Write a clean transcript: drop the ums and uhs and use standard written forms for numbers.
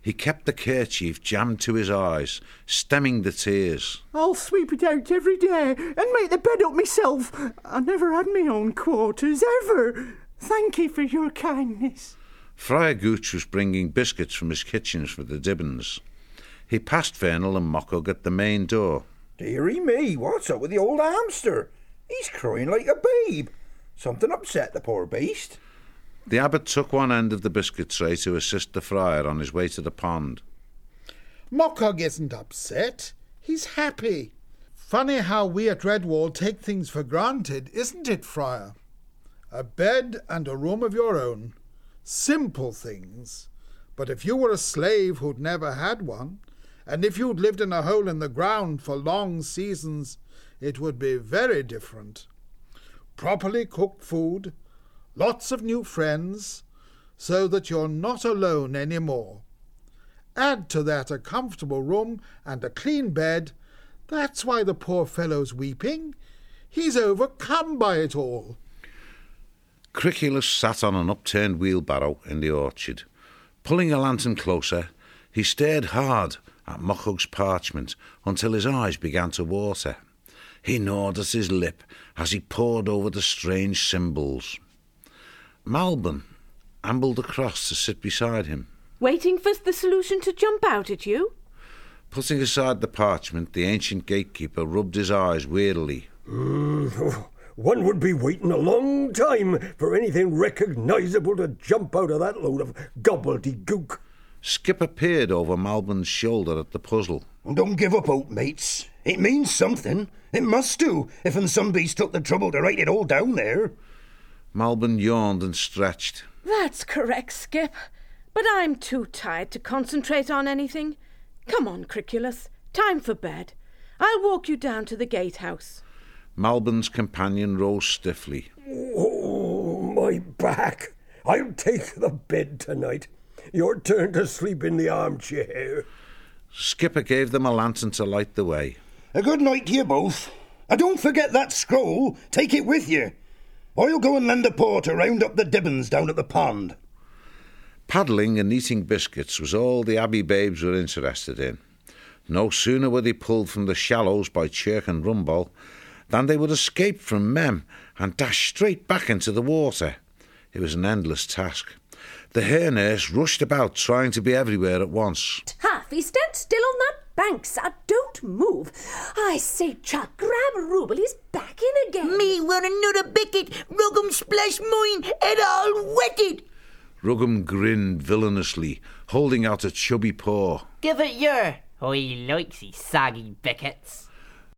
He kept the kerchief jammed to his eyes, stemming the tears. I'll sweep it out every day and make the bed up myself. I never had my own quarters, ever. Thank you for your kindness. Friar Gooch was bringing biscuits from his kitchens for the Dibbons. He passed Vernal and Mockhug at the main door. Dearie me, what's up with the old hamster? He's crying like a babe. Something upset the poor beast. The abbot took one end of the biscuit tray to assist the friar on his way to the pond. Mockhug isn't upset. He's happy. Funny how we at Redwall take things for granted, isn't it, Friar? A bed and a room of your own. Simple things. But if you were a slave who'd never had one, and if you'd lived in a hole in the ground for long seasons, it would be very different. Properly cooked food, lots of new friends, so that you're not alone any more. Add to that a comfortable room and a clean bed. That's why the poor fellow's weeping. He's overcome by it all. Criculus sat on an upturned wheelbarrow in the orchard. Pulling a lantern closer, he stared hard at Mockhug's parchment until his eyes began to water. He gnawed at his lip as he pored over the strange symbols. Malbon ambled across to sit beside him. Waiting for the solution to jump out at you? Putting aside the parchment, the ancient gatekeeper rubbed his eyes wearily. One would be waiting a long time for anything recognisable to jump out of that load of gobbledygook. Skipper peered over Malbon's shoulder at the puzzle. Don't give up hope, mates. It means something. It must do, if somebody's took the trouble to write it all down there. Malbon yawned and stretched. That's correct, Skip. But I'm too tired to concentrate on anything. Come on, Criculus. Time for bed. I'll walk you down to the gatehouse. Malbon's companion rose stiffly. Oh, my back. I'll take the bed tonight. Your turn to sleep in the armchair. Skipper gave them a lantern to light the way. A good night to you both. And don't forget that scroll. Take it with you. I'll go and lend a paw to round up the Dibbons down at the pond. Paddling and eating biscuits was all the Abbey babes were interested in. No sooner were they pulled from the shallows by Chirk and Rumball than they would escape from Mem and dash straight back into the water. It was an endless task. The hair nurse rushed about trying to be everywhere at once. Taffy, stand still on that bank, sir. Don't move. I say, Chuck, grab Rubel. He's back in again. Me want another bicket. Ruggum splash mine, and I'll wet it. Ruggum grinned villainously, holding out a chubby paw. Give it yer. I likes these saggy bickets.